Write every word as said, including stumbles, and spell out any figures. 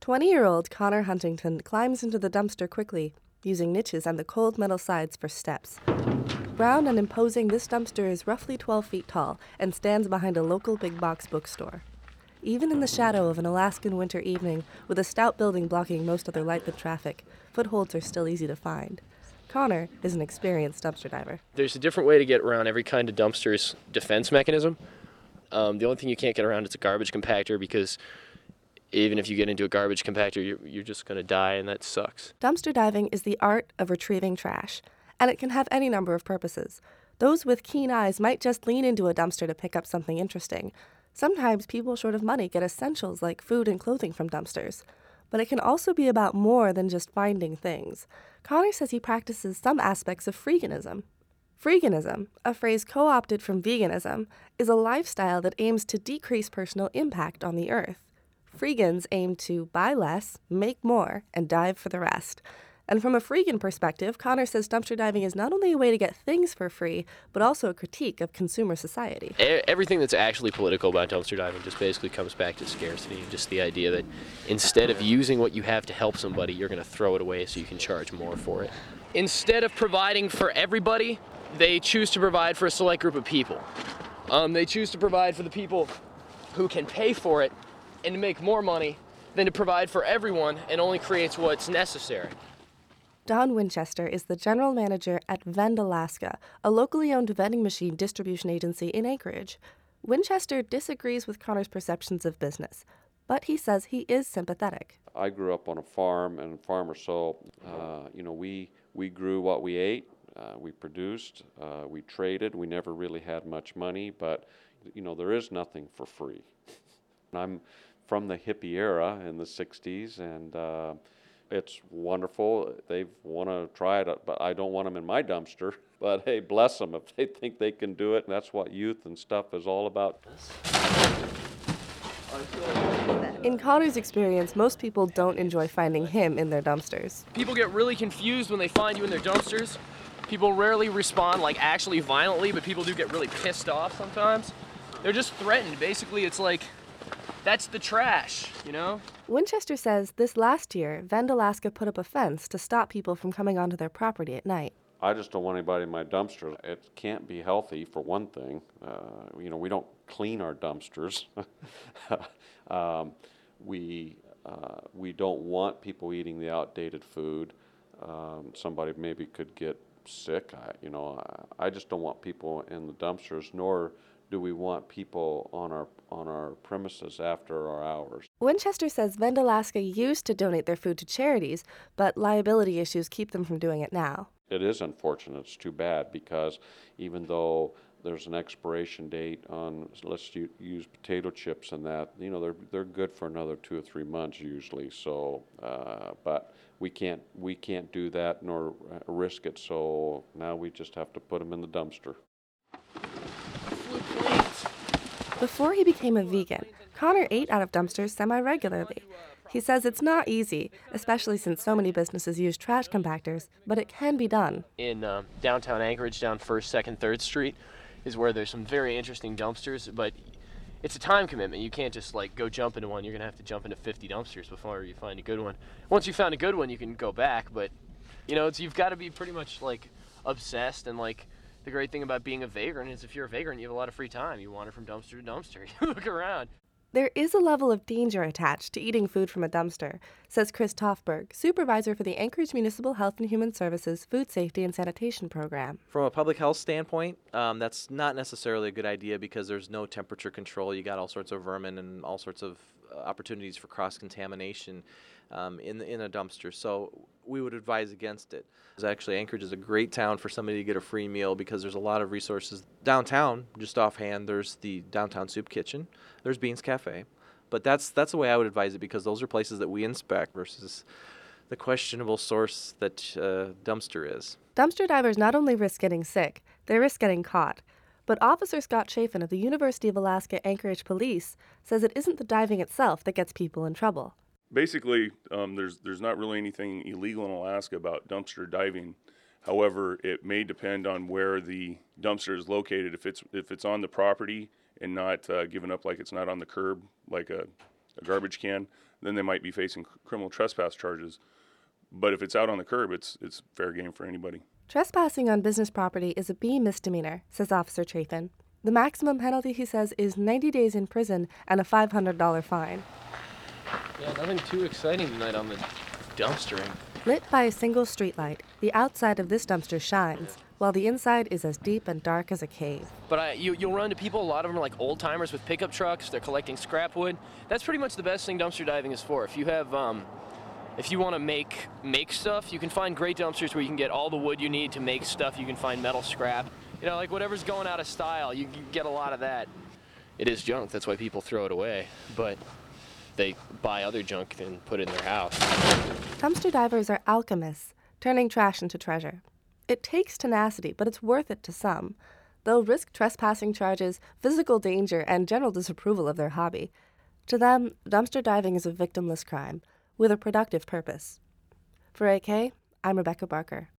twenty-year-old Connor Huntington climbs into the dumpster quickly, using niches and the cold metal sides for steps. Brown and imposing, this dumpster is roughly twelve feet tall and stands behind a local big box bookstore. Even in the shadow of an Alaskan winter evening, with a stout building blocking most other light than traffic, footholds are still easy to find. Connor is an experienced dumpster diver. There's a different way to get around every kind of dumpster's defense mechanism. Um, the only thing you can't get around is a garbage compactor, because even if you get into a garbage compactor, you're, you're just going to die, and that sucks. Dumpster diving is the art of retrieving trash, and it can have any number of purposes. Those with keen eyes might just lean into a dumpster to pick up something interesting. Sometimes people short of money get essentials like food and clothing from dumpsters. But it can also be about more than just finding things. Connor says he practices some aspects of freeganism. Freeganism, a phrase co-opted from veganism, is a lifestyle that aims to decrease personal impact on the earth. Freegans aim to buy less, make more, and dive for the rest. And from a freegan perspective, Connor says dumpster diving is not only a way to get things for free, but also a critique of consumer society. Everything that's actually political about dumpster diving just basically comes back to scarcity, and just the idea that instead of using what you have to help somebody, you're going to throw it away so you can charge more for it. Instead of providing for everybody, they choose to provide for a select group of people. Um, they choose to provide for the people who can pay for it and to make more money than to provide for everyone, and only creates what's necessary. Don Winchester is the general manager at Vend Alaska, a locally owned vending machine distribution agency in Anchorage. Winchester disagrees with Connor's perceptions of business, but he says he is sympathetic. I grew up on a farm and farmer, so uh, you know we we grew what we ate, uh, we produced, uh, we traded. We never really had much money, but you know there is nothing for free. I'm from the hippie era in the sixties, and uh, it's wonderful. They want to try it, but I don't want them in my dumpster. But hey, bless them if they think they can do it. That's what youth and stuff is all about. In Connor's experience, most people don't enjoy finding him in their dumpsters. People get really confused when they find you in their dumpsters. People rarely respond like actually violently, but people do get really pissed off sometimes. They're just threatened. Basically, it's like, that's the trash, you know? Winchester says this last year, Vend Alaska put up a fence to stop people from coming onto their property at night. I just don't want anybody in my dumpster. It can't be healthy, for one thing. Uh, you know, we don't clean our dumpsters. um, we uh, we don't want people eating the outdated food. Um, somebody maybe could get sick. I, you know, I, I just don't want people in the dumpsters, nor do we want people on our on our premises after our hours. Winchester says Vend Alaska used to donate their food to charities, but liability issues keep them from doing it now. It is unfortunate. It's too bad, because even though there's an expiration date on, let's use potato chips and that, you know, they're they're good for another two or three months usually. So, uh, but we can't we can't do that nor risk it. So now we just have to put them in the dumpster. Before he became a vegan, Connor ate out of dumpsters semi-regularly. He says it's not easy, especially since so many businesses use trash compactors, but it can be done. In uh, downtown Anchorage, down first, second, third Street, is where there's some very interesting dumpsters, but it's a time commitment. You can't just like go jump into one. You're gonna have to jump into fifty dumpsters before you find a good one. Once you found a good one, you can go back, but you know, it's you've got to be pretty much like obsessed. And like the great thing about being a vagrant is if you're a vagrant, you have a lot of free time. You wander from dumpster to dumpster. You look around. There is a level of danger attached to eating food from a dumpster, says Chris Toffberg, supervisor for the Anchorage Municipal Health and Human Services Food Safety and Sanitation Program. From a public health standpoint, um, that's not necessarily a good idea, because there's no temperature control. You got all sorts of vermin and all sorts of uh, opportunities for cross-contamination um, in the, in a dumpster. So we would advise against it. Actually, Anchorage is a great town for somebody to get a free meal, because there's a lot of resources. Downtown, just offhand, there's the Downtown Soup Kitchen, there's Beans Cafe. But that's that's the way I would advise it, because those are places that we inspect versus the questionable source that uh, dumpster is. Dumpster divers not only risk getting sick, they risk getting caught. But Officer Scott Chafin of the University of Alaska Anchorage Police says it isn't the diving itself that gets people in trouble. Basically, um, there's there's not really anything illegal in Alaska about dumpster diving. However, it may depend on where the dumpster is located. If it's if it's on the property and not uh, given up, like it's not on the curb, like a, a garbage can, then they might be facing criminal trespass charges. But if it's out on the curb, it's it's fair game for anybody. Trespassing on business property is a B misdemeanor, says Officer Chafin. The maximum penalty, he says, is ninety days in prison and a five hundred dollars fine. Yeah, nothing too exciting tonight on the dumpstering. Lit by a single streetlight, the outside of this dumpster shines, while the inside is as deep and dark as a cave. But I, you, you'll run into people, a lot of them are like old timers with pickup trucks, they're collecting scrap wood. That's pretty much the best thing dumpster diving is for. If you have, um, if you want to make, make stuff, you can find great dumpsters where you can get all the wood you need to make stuff. You can find metal scrap. You know, like whatever's going out of style, you, you get a lot of that. It is junk, that's why people throw it away. But they buy other junk and put it in their house. Dumpster divers are alchemists, turning trash into treasure. It takes tenacity, but it's worth it to some. They'll risk trespassing charges, physical danger, and general disapproval of their hobby. To them, dumpster diving is a victimless crime, with a productive purpose. For A K, I'm Rebecca Barker.